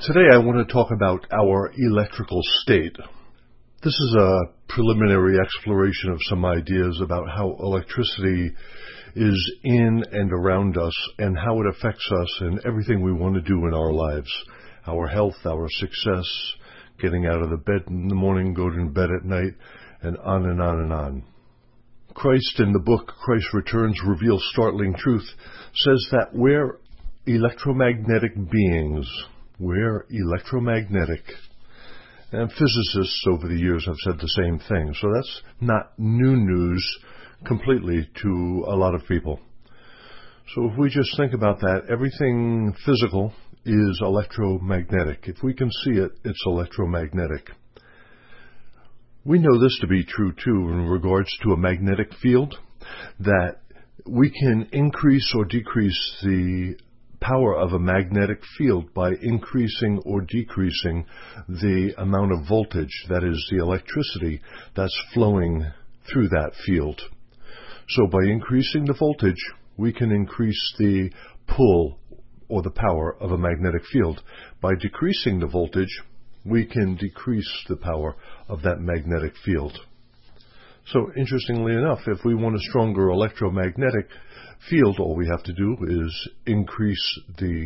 Today I want to talk about our electrical state. This is a preliminary exploration of some ideas about how electricity is in and around us and how it affects us in everything we want to do in our lives. Our health, our success, getting out of the bed in the morning, going to bed at night, and on and on and on. Christ in the book Christ Returns Reveals Startling Truth says that we're electromagnetic beings. We're electromagnetic. And physicists over the years have said the same thing. So that's not new news completely to a lot of people. So if we just think about that, everything physical is electromagnetic. If we can see it, it's electromagnetic. We know this to be true too in regards to a magnetic field, that we can increase or decrease the power of a magnetic field by increasing or decreasing the amount of voltage, that is the electricity that's flowing through that field. So by increasing the voltage, we can increase the pull or the power of a magnetic field. By decreasing the voltage, we can decrease the power of that magnetic field. So interestingly enough, if we want a stronger electromagnetic field, all we have to do is increase the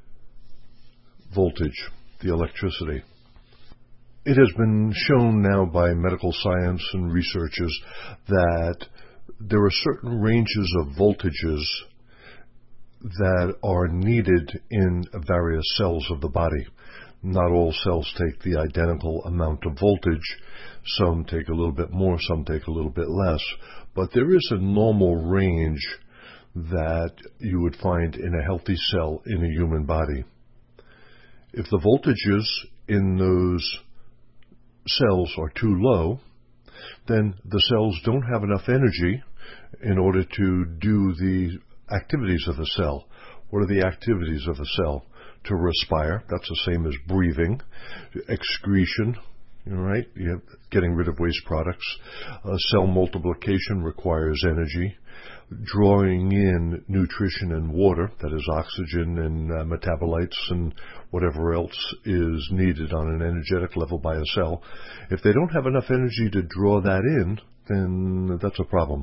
voltage, the electricity. It has been shown now by medical science and researchers that there are certain ranges of voltages that are needed in various cells of the body. Not all cells take the identical amount of voltage. Some take a little bit more, some take a little bit less. But there is a normal range that you would find in a healthy cell in a human body. If the voltages in those cells are too low, then the cells don't have enough energy in order to do the activities of the cell. What are the activities of a cell? To respire, that's the same as breathing. Excretion, right? Getting rid of waste products. Cell multiplication requires energy. Drawing in nutrition and water, that is oxygen and metabolites and whatever else is needed on an energetic level by a cell. If they don't have enough energy to draw that in, then that's a problem.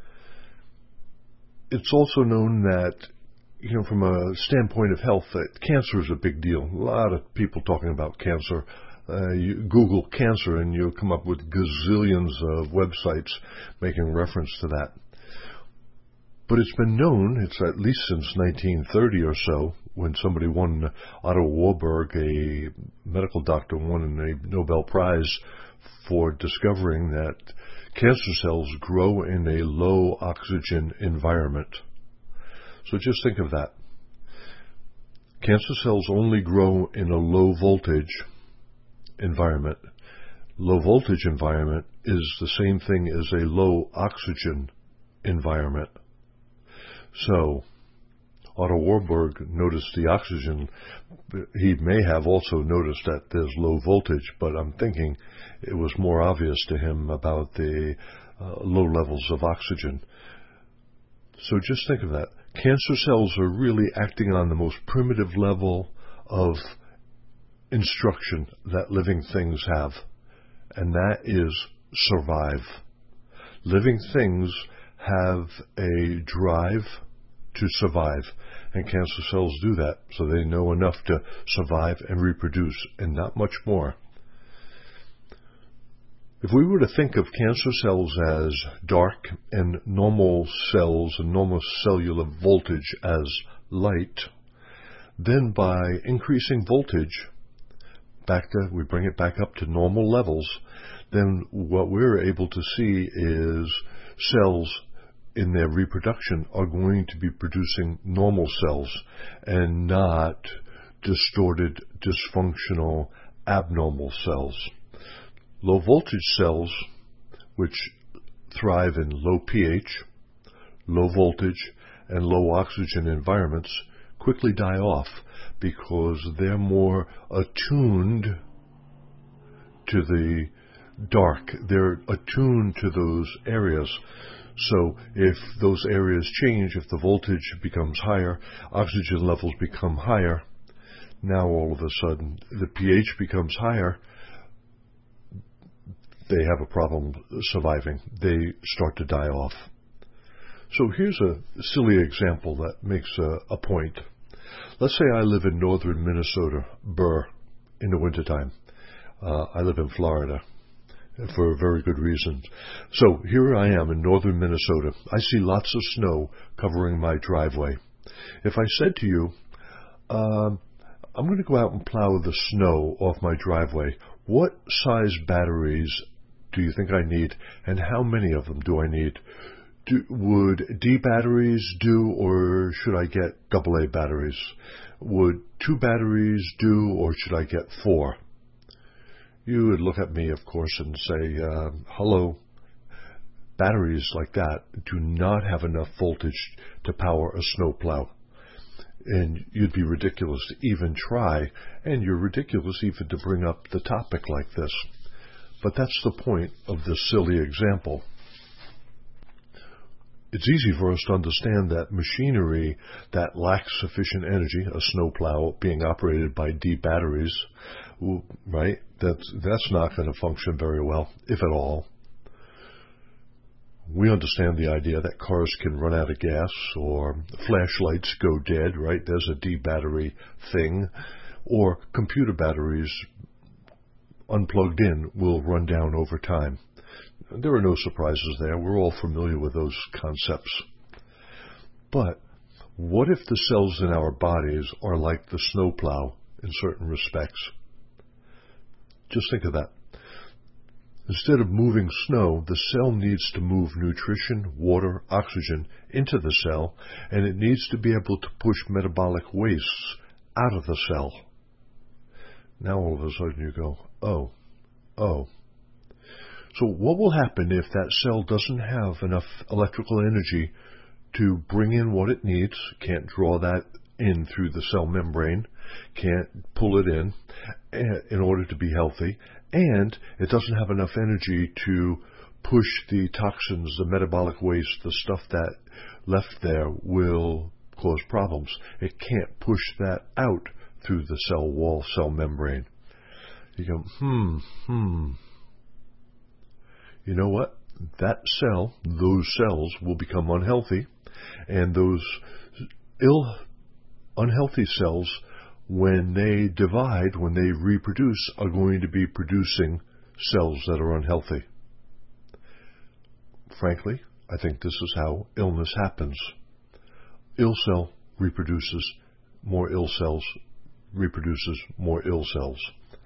It's also known that, from a standpoint of health, that cancer is a big deal. A lot of people talking about cancer. You Google cancer and you'll come up with gazillions of websites making reference to that. But it's been known, it's at least since 1930 or so, when somebody won, Otto Warburg, a medical doctor, won a Nobel Prize for discovering that cancer cells grow in a low oxygen environment. So just think of that. Cancer cells only grow in a low voltage environment. Low voltage environment is the same thing as a low oxygen environment. So Otto Warburg noticed the oxygen. He may have also noticed that there's low voltage, but I'm thinking it was more obvious to him about the low levels of oxygen. So just think of that. Cancer cells are really acting on the most primitive level of instruction that living things have, and that is survive. Living things have a drive to survive, and cancer cells do that, so they know enough to survive and reproduce, and not much more. If we were to think of cancer cells as dark and normal cells and normal cellular voltage as light, then by increasing voltage, we bring it back up to normal levels, then what we're able to see is cells in their reproduction are going to be producing normal cells and not distorted, dysfunctional, abnormal cells. Low voltage cells, which thrive in low pH, low voltage, and low oxygen environments, quickly die off because they're more attuned to the dark. They're attuned to those areas. So if those areas change, if the voltage becomes higher, oxygen levels become higher, Now all of a sudden the pH becomes higher. They have a problem surviving. They start to die off. So here's a silly example that makes a point. Let's say I live in northern Minnesota, Burr, in the wintertime. I live in Florida for very good reasons. So here I am in northern Minnesota. I see lots of snow covering my driveway. If I said to you, I'm going to go out and plow the snow off my driveway, what size batteries do you think I need, and how many of them do I need? Would D batteries do, or should I get AA batteries? Would 2 batteries do, or should I get 4? You would look at me, of course, and say, hello, batteries like that do not have enough voltage to power a snowplow. And you'd be ridiculous to even try, and you're ridiculous even to bring up the topic like this. But that's the point of this silly example. It's easy for us to understand that machinery that lacks sufficient energy, a snowplow being operated by D batteries, right? That's not going to function very well, if at all. We understand the idea that cars can run out of gas or flashlights go dead, right? There's a D battery thing. Or computer batteries unplugged in will run down over time. There are no surprises there. We're all familiar with those concepts. But what if the cells in our bodies are like the snowplow in certain respects? Just think of that. Instead of moving snow, the cell needs to move nutrition, water, oxygen into the cell, and it needs to be able to push metabolic wastes out of the cell. Now all of a sudden you go, oh. So what will happen if that cell doesn't have enough electrical energy to bring in what it needs, can't draw that in through the cell membrane, can't pull it in order to be healthy, and it doesn't have enough energy to push the toxins, the metabolic waste, the stuff that left there will cause problems. It can't push that out through the cell wall, cell membrane. You go, You know what? That cell, those cells will become unhealthy, and those unhealthy cells, when they divide, when they reproduce, are going to be producing cells that are unhealthy. Frankly, I think this is how illness happens. Ill cell reproduces, more ill cells reproduces more ill cells.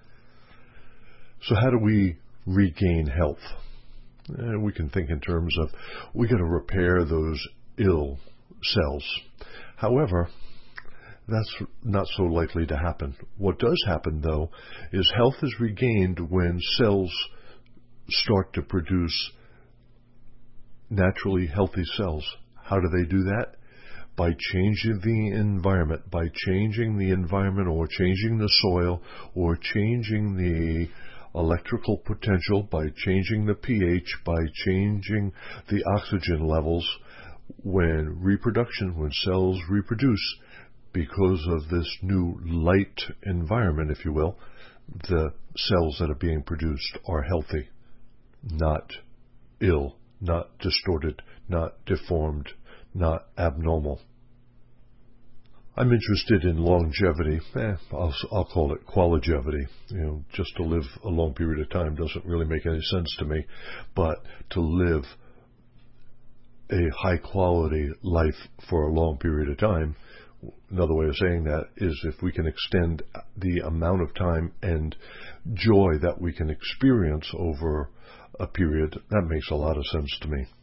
So how do we regain health? We can think in terms of we got to repair those ill cells. However, that's not so likely to happen. What does happen, though, is health is regained when cells start to produce naturally healthy cells. How do they do that? By changing the environment, or changing the soil, or changing the electrical potential, by changing the pH, by changing the oxygen levels. When cells reproduce, because of this new light environment, if you will, the cells that are being produced are healthy, not ill, not distorted, not deformed, not abnormal. I'm interested in longevity. I'll call it qualogevity. Just to live a long period of time doesn't really make any sense to me. But to live a high quality life for a long period of time, another way of saying that is if we can extend the amount of time and joy that we can experience over a period, that makes a lot of sense to me.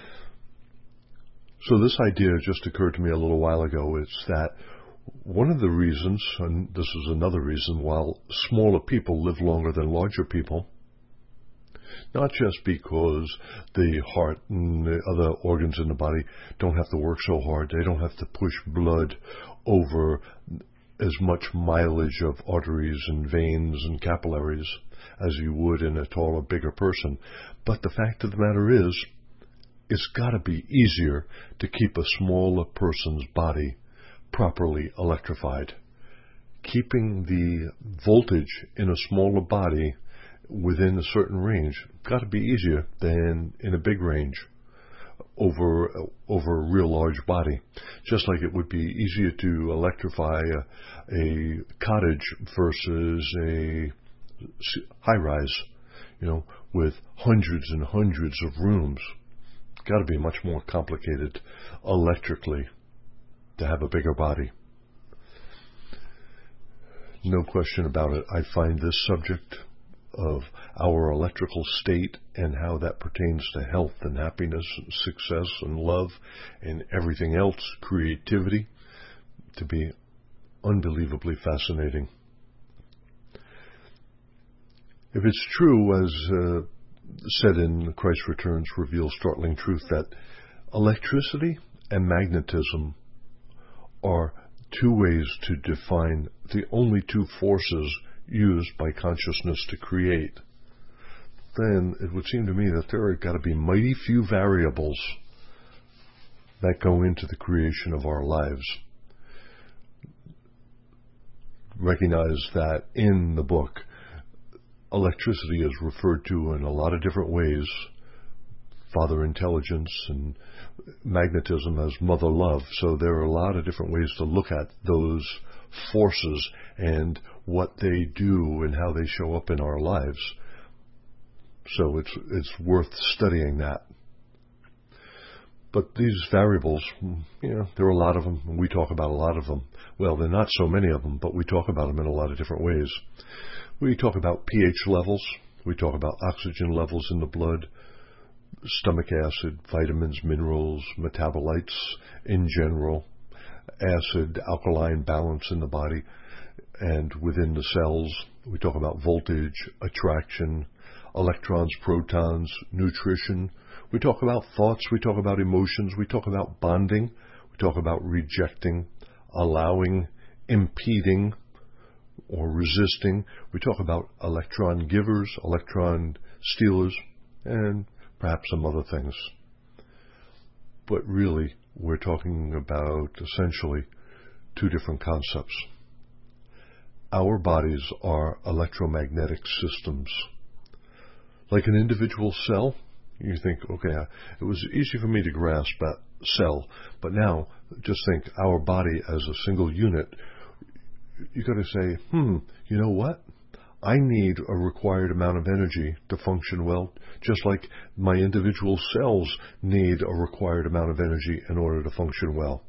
So this idea just occurred to me a little while ago. It's that one of the reasons, and this is another reason, while smaller people live longer than larger people, not just because the heart and the other organs in the body don't have to work so hard, they don't have to push blood over as much mileage of arteries and veins and capillaries as you would in a taller, bigger person, but the fact of the matter is, it's got to be easier to keep a smaller person's body properly electrified. keeping the voltage in a smaller body within a certain range got to be easier than in a big range over a real large body. Just like it would be easier to electrify a cottage versus a high-rise, with hundreds and hundreds of rooms. Got to be much more complicated electrically to have a bigger body. No question about it. I find this subject of our electrical state and how that pertains to health and happiness and success and love and everything else, creativity, to be unbelievably fascinating. If it's true, as said in Christ Returns reveals startling truth, that electricity and magnetism are two ways to define the only two forces used by consciousness to create, then it would seem to me that there have got to be mighty few variables that go into the creation of our lives. Recognize that in the book, electricity is referred to in a lot of different ways. Father intelligence and magnetism as mother love. So there are a lot of different ways to look at those forces and what they do and how they show up in our lives. So it's worth studying that. But these variables, there are a lot of them, and we talk about a lot of them. Well, there are not so many of them, but we talk about them in a lot of different ways. We talk about pH levels. We talk about oxygen levels in the blood, stomach acid, vitamins, minerals, metabolites in general, acid-alkaline balance in the body and within the cells. We talk about voltage, attraction, electrons, protons, nutrition. We talk about thoughts. We talk about emotions. We talk about bonding. We talk about rejecting, allowing, impeding, or resisting. We talk about electron givers, electron stealers, and perhaps some other things. But really, we're talking about essentially two different concepts. Our bodies are electromagnetic systems. Like an individual cell, you think, okay, it was easy for me to grasp that cell, but now just think our body as a single unit. You got to say, you know what? I need a required amount of energy to function well, just like my individual cells need a required amount of energy in order to function well.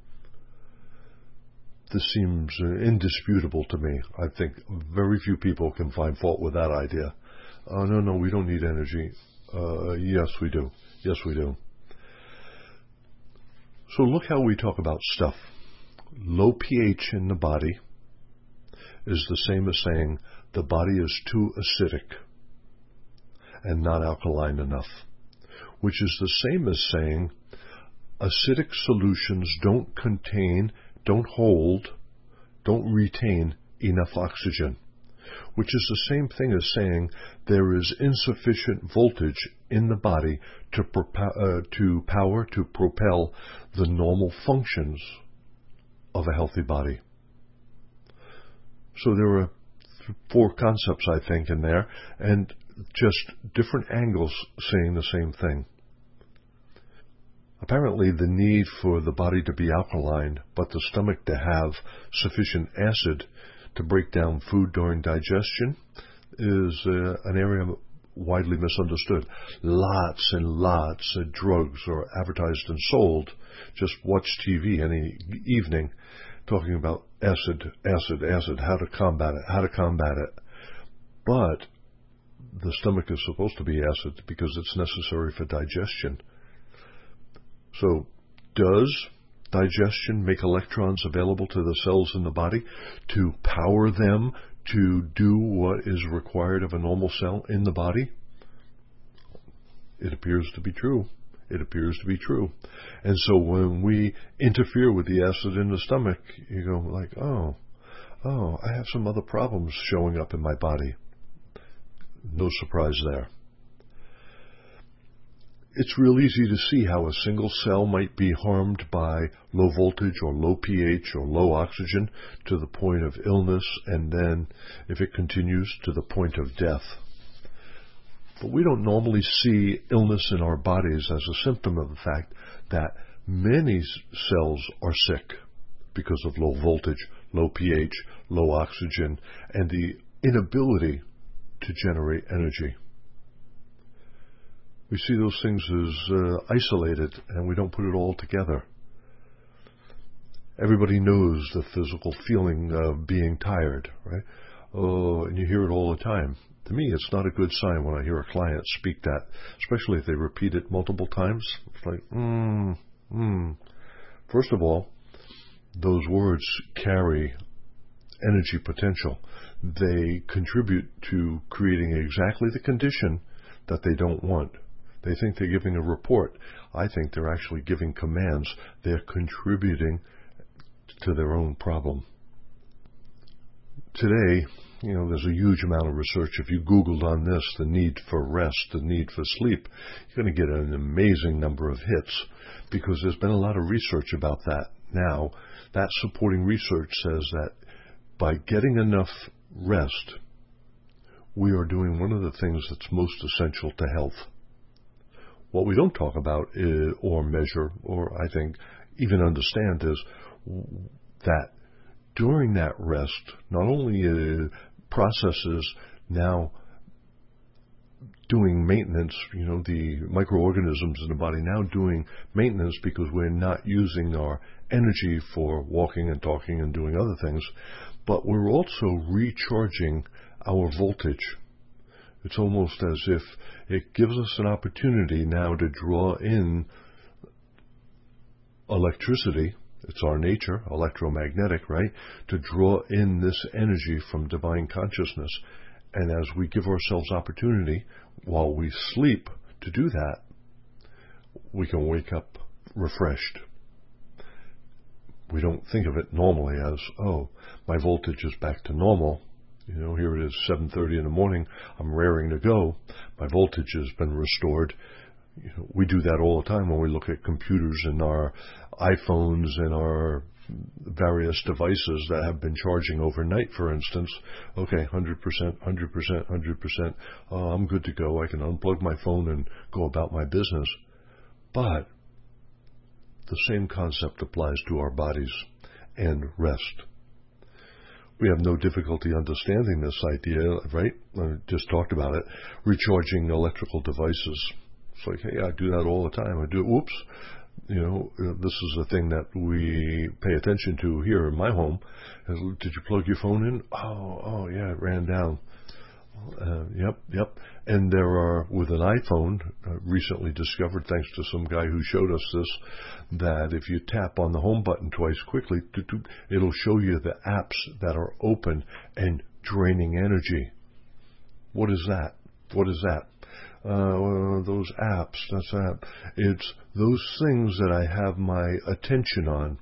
This seems indisputable to me. I think very few people can find fault with that idea. Oh, no, we don't need energy. Yes, we do. Yes, we do. So look how we talk about stuff. Low pH in the body is the same as saying the body is too acidic and not alkaline enough, which is the same as saying acidic solutions don't contain, don't hold, don't retain enough oxygen, which is the same thing as saying there is insufficient voltage in the body to propel the normal functions of a healthy body. So there are four concepts, I think, in there, and just different angles saying the same thing. Apparently, the need for the body to be alkaline, but the stomach to have sufficient acid to break down food during digestion is an area widely misunderstood. Lots and lots of drugs are advertised and sold. Just watch TV any evening talking about acid, how to combat it. But the stomach is supposed to be acid because it's necessary for digestion. So does digestion make electrons available to the cells in the body to power them to do what is required of a normal cell in the body? It appears to be true. And so when we interfere with the acid in the stomach, you go like, oh, I have some other problems showing up in my body. No surprise there. It's real easy to see how a single cell might be harmed by low voltage or low pH or low oxygen to the point of illness, and then, if it continues, to the point of death. But we don't normally see illness in our bodies as a symptom of the fact that many cells are sick because of low voltage, low pH, low oxygen, and the inability to generate energy. We see those things as isolated, and we don't put it all together. Everybody knows the physical feeling of being tired, right? Oh, and you hear it all the time. To me, it's not a good sign when I hear a client speak that, especially if they repeat it multiple times. It's like, First of all, those words carry energy potential. They contribute to creating exactly the condition that they don't want. They think they're giving a report. I think they're actually giving commands. They're contributing to their own problem. Today, there's a huge amount of research. If you Googled on this, the need for rest, the need for sleep, you're going to get an amazing number of hits because there's been a lot of research about that. Now, that supporting research says that by getting enough rest, we are doing one of the things that's most essential to health. What we don't talk about or measure, or I think even understand, is that during that rest, not only processes now doing maintenance, the microorganisms in the body now doing maintenance because we're not using our energy for walking and talking and doing other things, but we're also recharging our voltage. It's almost as if it gives us an opportunity now to draw in electricity. It's our nature, electromagnetic, right? To draw in this energy from divine consciousness. And as we give ourselves opportunity while we sleep to do that, we can wake up refreshed. We don't think of it normally as, my voltage is back to normal. Here it is, 7:30 in the morning. I'm raring to go. My voltage has been restored. We do that all the time when we look at computers and our iPhones and our various devices that have been charging overnight, for instance. Okay, 100%, 100%, 100%. Oh, I'm good to go. I can unplug my phone and go about my business. But the same concept applies to our bodies and rest. We have no difficulty understanding this idea, right? I just talked about it. Recharging electrical devices. It's like, hey, I do that all the time. I do it. Whoops. This is a thing that we pay attention to here in my home. Did you plug your phone in? Oh, yeah, it ran down. Yep. And there are, with an iPhone, recently discovered, thanks to some guy who showed us this, that if you tap on the home button twice quickly, it'll show you the apps that are open and draining energy. What is that? Those apps, that's that. It's those things that I have my attention on.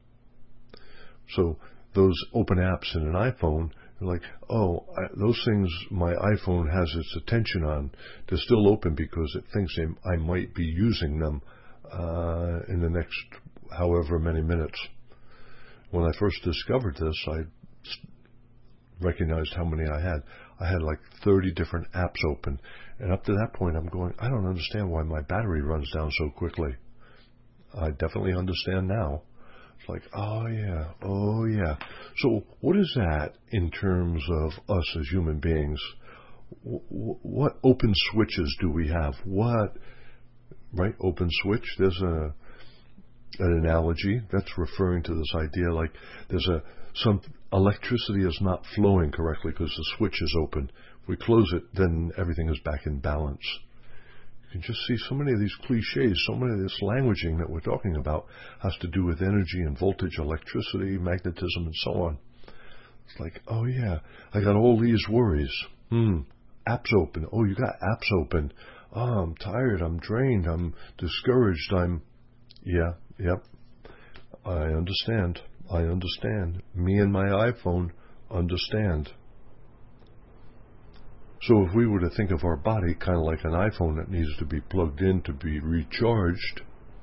So those open apps in an iPhone, like, those things my iPhone has its attention on, they're still open because it thinks I might be using them in the next however many minutes. When I first discovered this, I recognized how many I had. I had like 30 different apps open. And up to that point, I'm going, I don't understand why my battery runs down so quickly. I definitely understand now. It's like, oh yeah. So what is that in terms of us as human beings? What open switches do we have? Right, open switch, there's an analogy that's referring to this idea like there's some electricity is not flowing correctly because the switch is open. If we close it, then everything is back in balance. You can just see so many of these cliches, so many of this languaging that we're talking about has to do with energy and voltage, electricity, magnetism, and so on. It's like, oh yeah, I got all these worries. Apps open. Oh, you got apps open. Oh, I'm tired, I'm drained, I'm discouraged, Yep. I understand. Me and my iPhone understand. So if we were to think of our body kind of like an iPhone that needs to be plugged in to be recharged,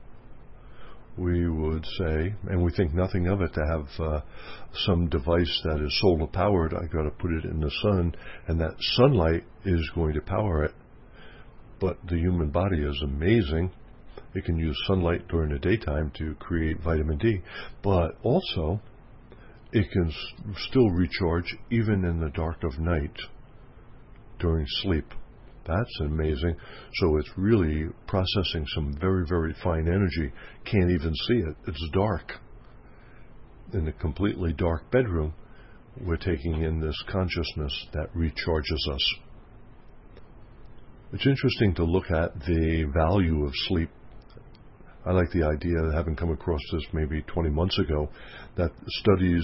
we would say, and we think nothing of it, to have some device that is solar powered. I got to put it in the sun, and that sunlight is going to power it. But the human body is amazing. It can use sunlight during the daytime to create vitamin D, but also it can still recharge even in the dark of night during sleep. That's amazing. So it's really processing some very, very fine energy. Can't even see it. It's dark. In a completely dark bedroom, we're taking in this consciousness that recharges us. It's interesting to look at the value of sleep. I like the idea, having come across this maybe 20 months ago, that studies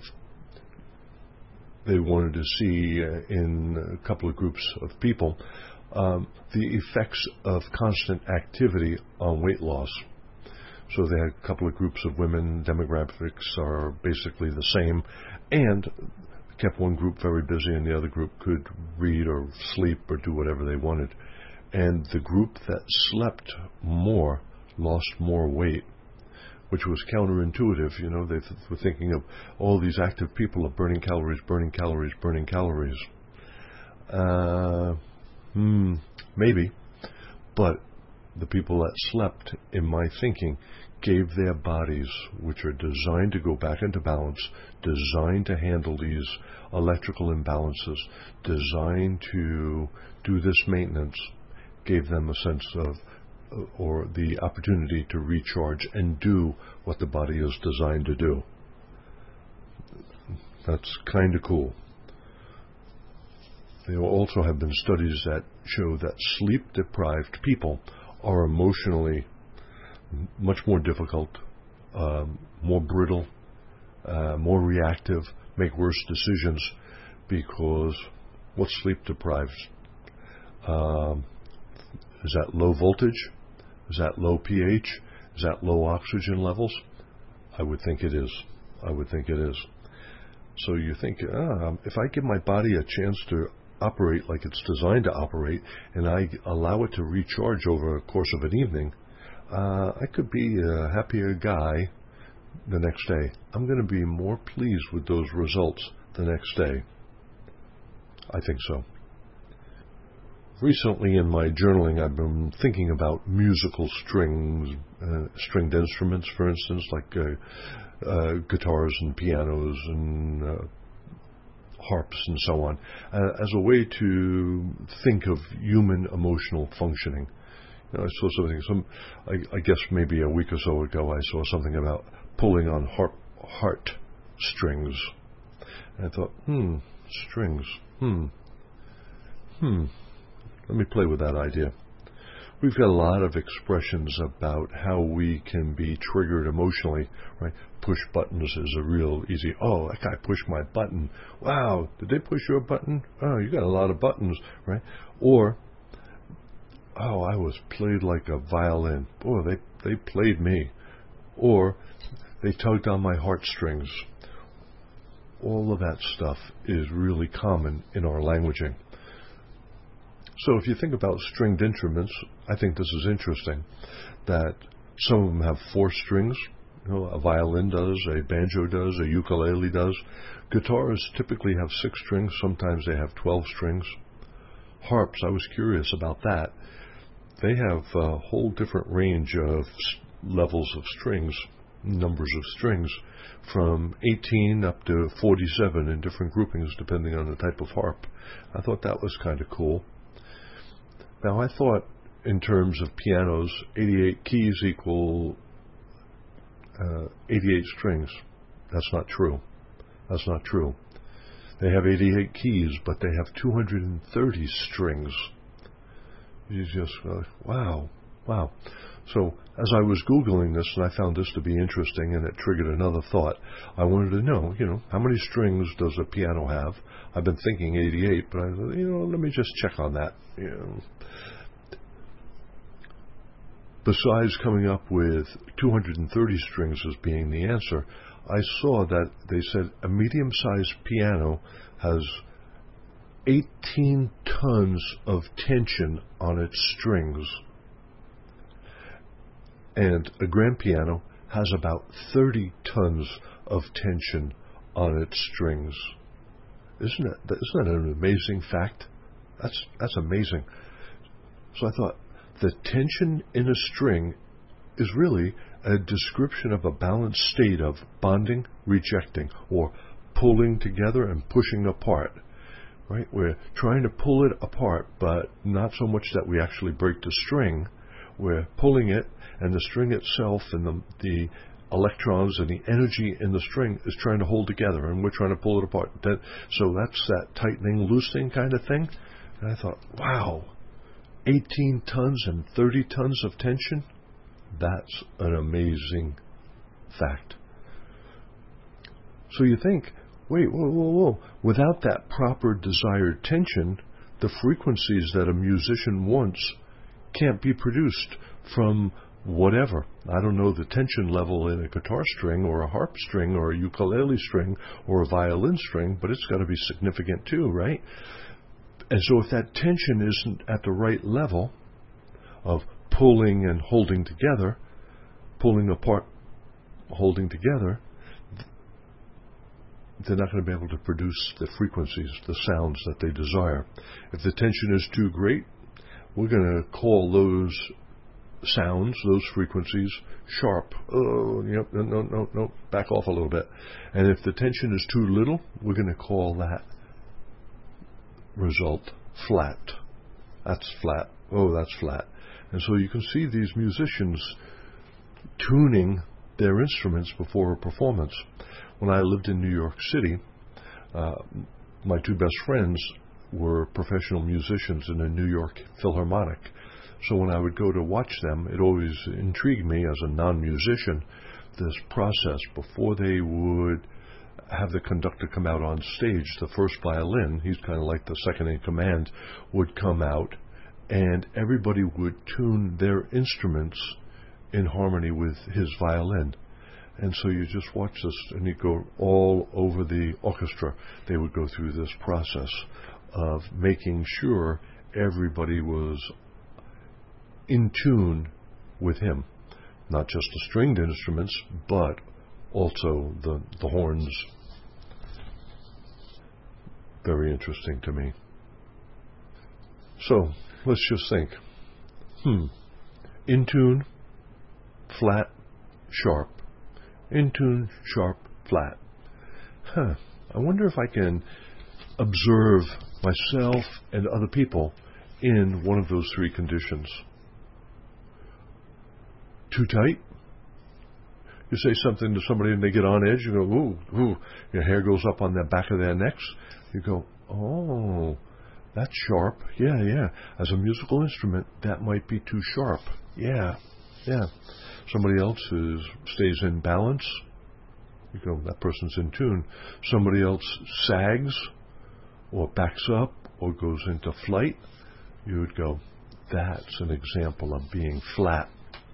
they wanted to see in a couple of groups of people the effects of constant activity on weight loss. So they had a couple of groups of women, demographics are basically the same, and kept one group very busy and the other group could read or sleep or do whatever they wanted. And the group that slept more lost more weight, which was counterintuitive. You know, they were thinking of all these active people are burning calories, burning calories, burning calories. Maybe. But the people that slept, in my thinking, gave their bodies, which are designed to go back into balance, designed to handle these electrical imbalances, designed to do this maintenance, gave them a sense of, or the opportunity to recharge and do what the body is designed to do. That's kind of cool. There also have been studies that show that sleep-deprived people are emotionally much more difficult, more brittle, more reactive, make worse decisions, because what's sleep-deprived? Is that low voltage? Is that low pH? Is that low oxygen levels? I would think it is. So you think, if I give my body a chance to operate like it's designed to operate, and I allow it to recharge over the course of an evening, I could be a happier guy the next day. I'm going to be more pleased with those results the next day. I think so. Recently in my journaling, I've been thinking about musical strings, stringed instruments, for instance, like guitars and pianos and harps and so on, as a way to think of human emotional functioning. You know, I saw something, I guess maybe a week or so ago, I saw something about pulling on heart strings. And I thought, strings, Let me play with that idea. We've got a lot of expressions about how we can be triggered emotionally, right? Push buttons is a real easy, that guy pushed my button. Wow, did they push your button? Oh, you got a lot of buttons, right? Or, I was played like a violin. Boy, they played me. Or, they tugged on my heartstrings. All of that stuff is really common in our languaging. So if you think about stringed instruments, I think this is interesting, that some of them have 4 strings. You know, a violin does, a banjo does, a ukulele does. Guitars typically have 6 strings, sometimes they have 12 strings. Harps, I was curious about that. They have a whole different range of levels of strings, numbers of strings, from 18 up to 47 in different groupings depending on the type of harp. I thought that was kind of cool. Now, I thought in terms of pianos, 88 keys equal 88 strings. That's not true. They have 88 keys, but they have 230 strings. You just go, wow. So as I was Googling this, and I found this to be interesting, and it triggered another thought. I wanted to know, how many strings does a piano have? I've been thinking 88, but I thought, let me just check on that. Besides coming up with 230 strings as being the answer, I saw that they said a medium-sized piano has 18 tons of tension on its strings. And a grand piano has about 30 tons of tension on its strings. Isn't that an amazing fact? That's amazing. So I thought, the tension in a string is really a description of a balanced state of bonding, rejecting, or pulling together and pushing apart. Right? We're trying to pull it apart, but not so much that we actually break the string. We're pulling it, and the string itself and the electrons and the energy in the string is trying to hold together, and we're trying to pull it apart. So that's that tightening, loosening kind of thing. And I thought, wow, 18 tons and 30 tons of tension? That's an amazing fact. So you think, wait, whoa. Without that proper desired tension, the frequencies that a musician wants can't be produced from whatever. I don't know the tension level in a guitar string or a harp string or a ukulele string or a violin string, but it's got to be significant too, right? And so if that tension isn't at the right level of pulling and holding together, pulling apart, holding together, they're not going to be able to produce the frequencies, the sounds that they desire. If the tension is too great, we're going to call those sounds, those frequencies, sharp. Oh, yep, no, back off a little bit. And if the tension is too little, we're going to call that result flat. That's flat. Oh, that's flat. And so you can see these musicians tuning their instruments before a performance. When I lived in New York City, my two best friends were professional musicians in the New York Philharmonic. So when I would go to watch them, it always intrigued me as a non-musician, this process before they would have the conductor come out on stage. The first violin, he's kind of like the second in command, would come out, and everybody would tune their instruments in harmony with his violin. And so you just watch this, and you go all over the orchestra. They would go through this process of making sure everybody was in tune with him. Not just the stringed instruments, but also the horns. Very interesting to me. So, let's just think. In tune, flat, sharp. In tune, sharp, flat. I wonder if I can observe myself and other people in one of those three conditions. Too tight? You say something to somebody and they get on edge, you go, ooh, your hair goes up on the back of their necks. You go, oh, that's sharp. Yeah. As a musical instrument, that might be too sharp. Yeah. Somebody else stays in balance. You go, that person's in tune. Somebody else sags or backs up or goes into flight. You would go, that's an example of being flat.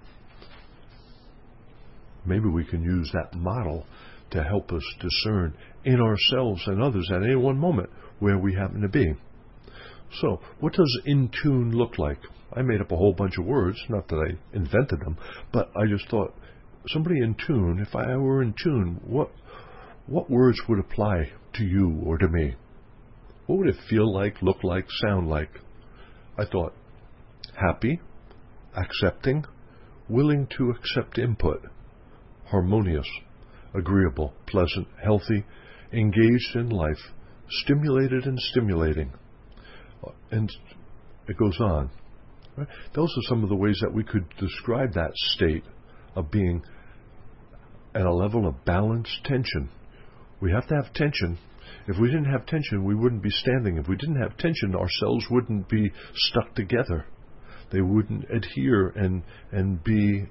Maybe we can use that model to help us discern in ourselves and others at any one moment where we happen to be. So, what does in tune look like? I made up a whole bunch of words, not that I invented them, but I just thought, somebody in tune, if I were in tune, what words would apply to you or to me? What would it feel like, look like, sound like? I thought, happy, accepting, willing to accept input, harmonious, agreeable, pleasant, healthy, engaged in life, stimulated and stimulating. And it goes on. Right? Those are some of the ways that we could describe that state of being at a level of balanced tension. We have to have tension. If we didn't have tension, we wouldn't be standing. If we didn't have tension, our cells wouldn't be stuck together. They wouldn't adhere and be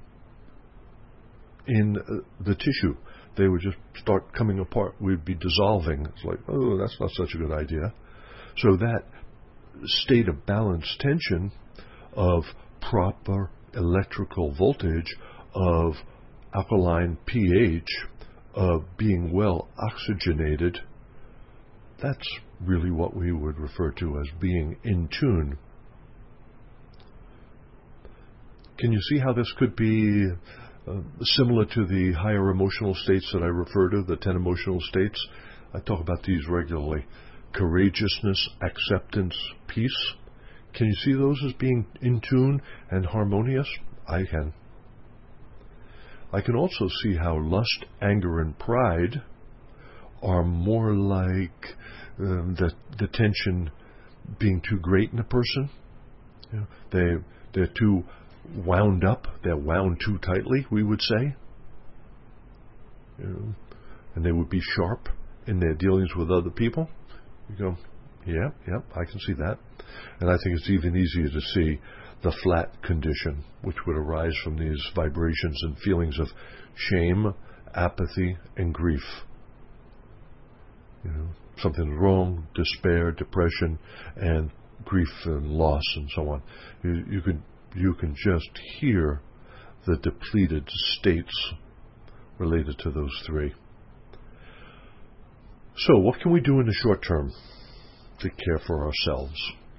in the tissue. They would just start coming apart. We'd be dissolving. It's like, oh, that's not such a good idea. So that state of balanced tension, of proper electrical voltage, of alkaline pH, of being well oxygenated, That's really what we would refer to as being in tune. Can you see how this could be similar to the higher emotional states that I refer to, the 10 emotional states? I talk about these regularly. Courageousness, acceptance, peace. Can you see those as being in tune and harmonious? I can. I can also see how lust, anger, and pride are more like the tension being too great in a person. You know, they're too wound up. They're wound too tightly, we would say. You know, and they would be sharp in their dealings with other people. You go, yeah, I can see that. And I think it's even easier to see the flat condition, which would arise from these vibrations and feelings of shame, apathy, and grief. You know, something's wrong, despair, depression, and grief and loss and so on. You can just hear the depleted states related to those three. So what can we do in the short term to care for ourselves?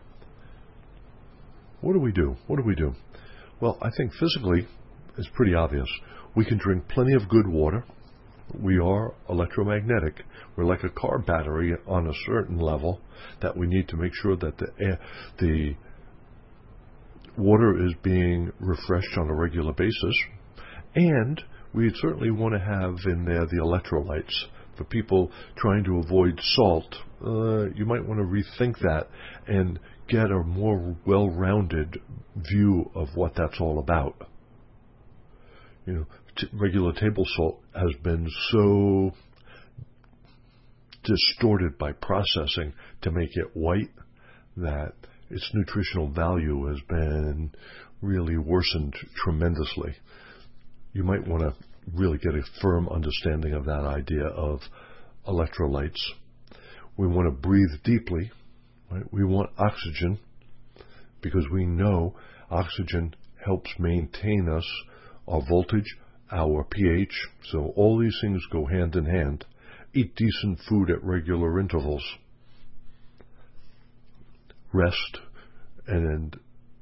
What do we do? Well, I think physically it's pretty obvious. We can drink plenty of good water. We are electromagnetic. We're like a car battery on a certain level that we need to make sure that the water is being refreshed on a regular basis. And we certainly want to have in there the electrolytes. For people trying to avoid salt, you might want to rethink that and get a more well-rounded view of what that's all about. You know, regular table salt has been so distorted by processing to make it white that its nutritional value has been really worsened tremendously. You might want to really get a firm understanding of that idea of electrolytes. We want to breathe deeply. Right? We want oxygen because we know oxygen helps maintain us, our voltage, our pH. So all these things go hand in hand. Eat decent food at regular intervals. Rest, and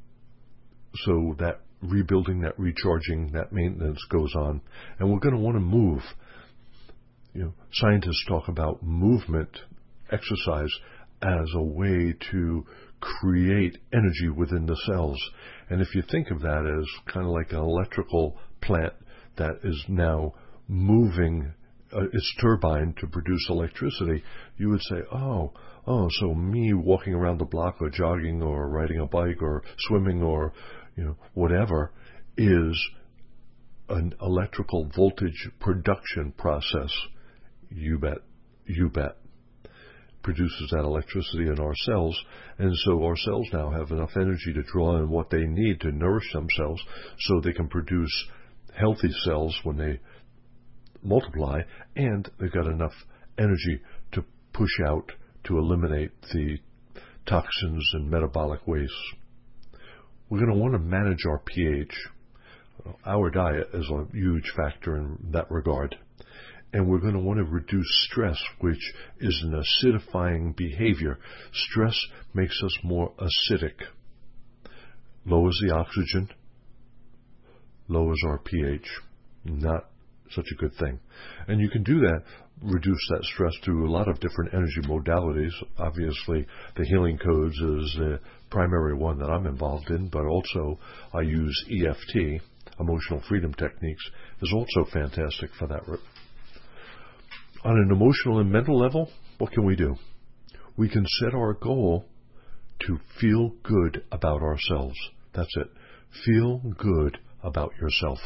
so that rebuilding, that recharging, that maintenance goes on. And we're going to want to move. You know, scientists talk about movement, exercise, as a way to create energy within the cells. And if you think of that as kind of like an electrical plant that is now moving its turbine to produce electricity, you would say, oh, so me walking around the block or jogging or riding a bike or swimming or whatever is an electrical voltage production process. You bet. Produces that electricity in our cells, and so our cells now have enough energy to draw in what they need to nourish themselves so they can produce healthy cells when they multiply, and they've got enough energy to push out to eliminate the toxins and metabolic waste. We're going to want to manage our pH. Our diet is a huge factor in that regard. And we're going to want to reduce stress, which is an acidifying behavior. Stress makes us more acidic. Lowers the oxygen, lowers our pH. Not such a good thing. And you can do that, reduce that stress through a lot of different energy modalities. Obviously, the healing codes is the primary one that I'm involved in, but also I use EFT, emotional freedom techniques, is also fantastic for that. On an emotional and mental level, what can we do? We can set our goal to feel good about ourselves. That's it. Feel good about yourself.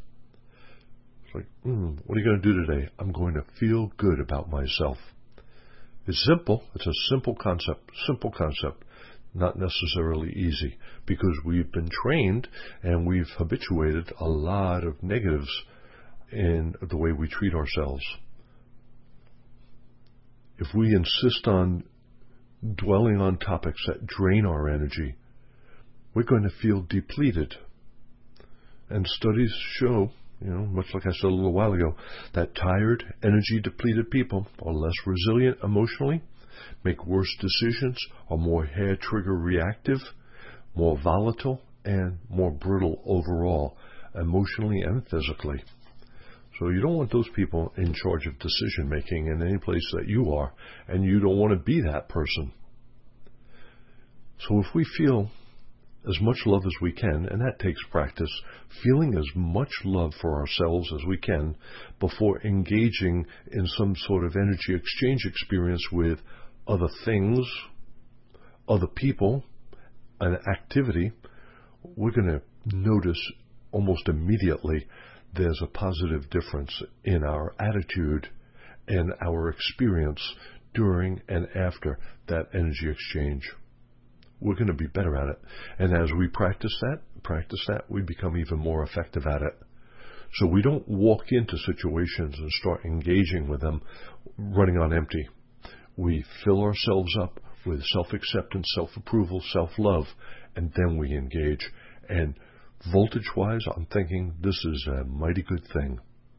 It's like, what are you going to do today? I'm going to feel good about myself. It's simple. It's a simple concept, not necessarily easy, because we've been trained and we've habituated a lot of negatives in the way we treat ourselves. If we insist on dwelling on topics that drain our energy, we're going to feel depleted. And studies show, much like I said a little while ago, that tired, energy-depleted people are less resilient emotionally, make worse decisions, are more hair-trigger reactive, more volatile, and more brittle overall, emotionally and physically. So you don't want those people in charge of decision-making in any place that you are, and you don't want to be that person. So if we feel as much love as we can, and that takes practice, feeling as much love for ourselves as we can before engaging in some sort of energy exchange experience with other things, other people, an activity, we're going to notice almost immediately there's a positive difference in our attitude and our experience during and after that energy exchange. We're going to be better at it. And as we practice that, we become even more effective at it. So we don't walk into situations and start engaging with them running on empty. We fill ourselves up with self-acceptance, self-approval, self-love, and then we engage. And voltage-wise, I'm thinking this is a mighty good thing.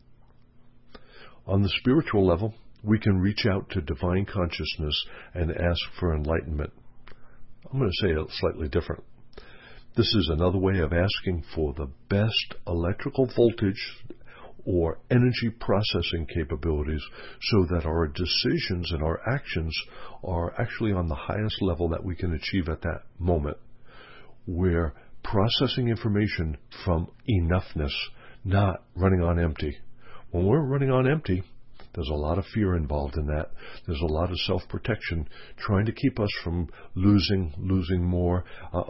On the spiritual level, we can reach out to divine consciousness and ask for enlightenment. I'm going to say it slightly different. This is another way of asking for the best electrical voltage or energy processing capabilities so that our decisions and our actions are actually on the highest level that we can achieve at that moment. We're processing information from enoughness, not running on empty. When we're running on empty, there's a lot of fear involved in that. There's a lot of self-protection trying to keep us from losing more.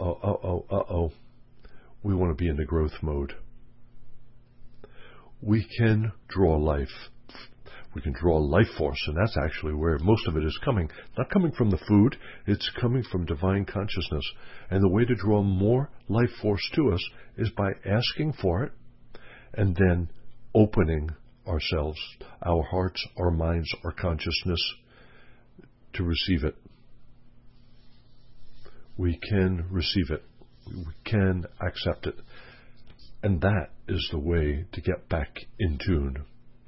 We want to be in the growth mode. We can draw life. We can draw life force, and that's actually where most of it is coming. Not coming from the food, it's coming from divine consciousness. And the way to draw more life force to us is by asking for it and then opening ourselves, our hearts, our minds, our consciousness to receive it. We can receive it. We can accept it. And that is the way to get back in tune.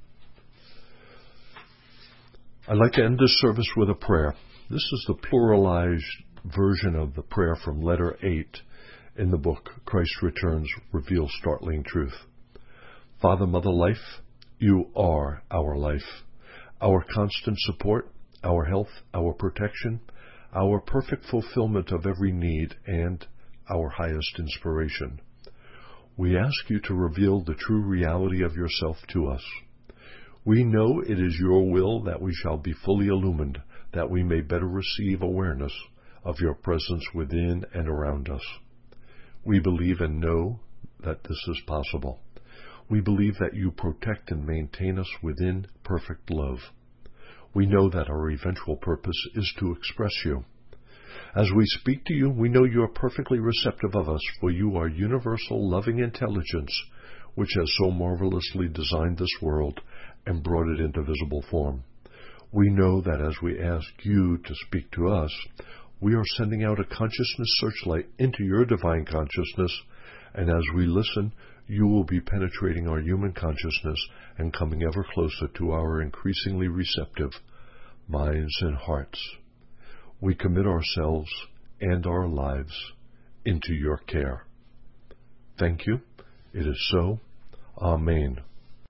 I'd like to end this service with a prayer. This is the pluralized version of the prayer from letter 8 in the book, Christ Returns, Reveals Startling Truth. Father, Mother, Life, you are our life, our constant support, our health, our protection, our perfect fulfillment of every need, and our highest inspiration. We ask you to reveal the true reality of yourself to us. We know it is your will that we shall be fully illumined, that we may better receive awareness of your presence within and around us. We believe and know that this is possible. We believe that you protect and maintain us within perfect love. We know that our eventual purpose is to express you. As we speak to you, we know you are perfectly receptive of us, for you are universal loving intelligence, which has so marvelously designed this world and brought it into visible form. We know that as we ask you to speak to us, we are sending out a consciousness searchlight into your divine consciousness, and as we listen, you will be penetrating our human consciousness and coming ever closer to our increasingly receptive minds and hearts. We commit ourselves and our lives into your care. Thank you. It is so. Amen.